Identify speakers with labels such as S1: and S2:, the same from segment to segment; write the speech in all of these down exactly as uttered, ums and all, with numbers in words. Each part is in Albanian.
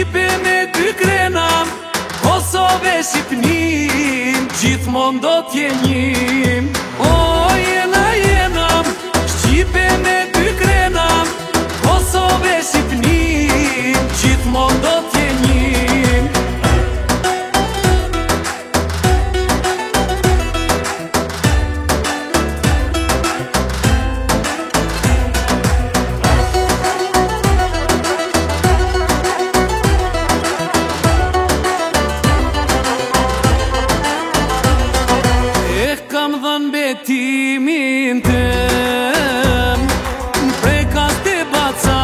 S1: Shqipe me dy krena, Kosove Shqipnim, gjithmon do t'jenjim. O jena jena, Shqipe me dy krena, Kosove Shqipnim, gjithmon do t'jenjim. Kam dhën betimin tem, prej kas të baca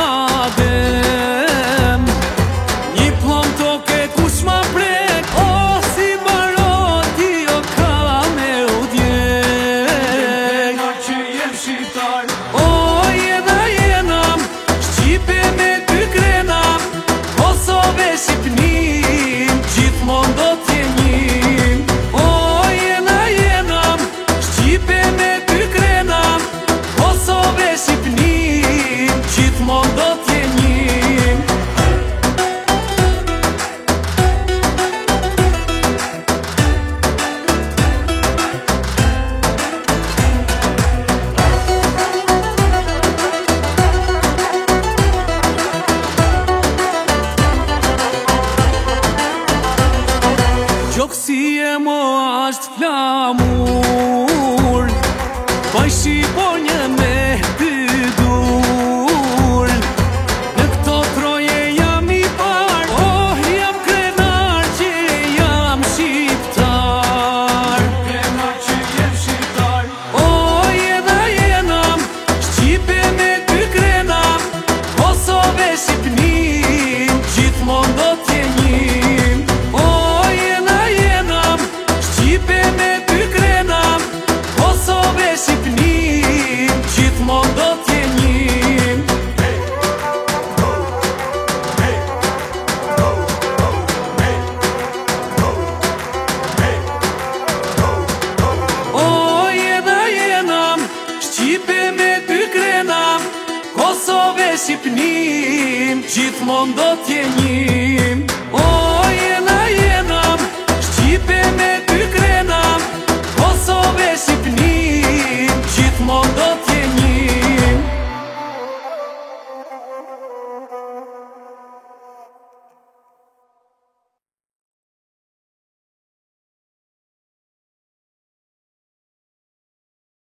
S1: adem. Një plom toke kush ma prek, o si baroti o ka me u djek. Që jem shqiptar, o jena jena, Shqipe me dy krena, Kosove Shqipnim, gjithmon do t'jenjim. Shqipe me dy krena, Kosove Shqipnim, gjithmon do t'jenjim. Gjoksi e mo ashtë flamur, pa i shqiponje me dy dur. Në këto troje jam i par, oh jam krenar që jam shqiptar. Krenar që jem shqiptar, oh jena jena, Shqipe me dy krena, Kosove Shqipnim, gjithmon do t'jenjim. Oh jena jena, Shqipe me dy krena, Kosove Shqipnim, gjithmon do t'jenjim. O jena jena, Shqipe me dy krena, Kosove Shqipnim, gjithmon do t'jenjim.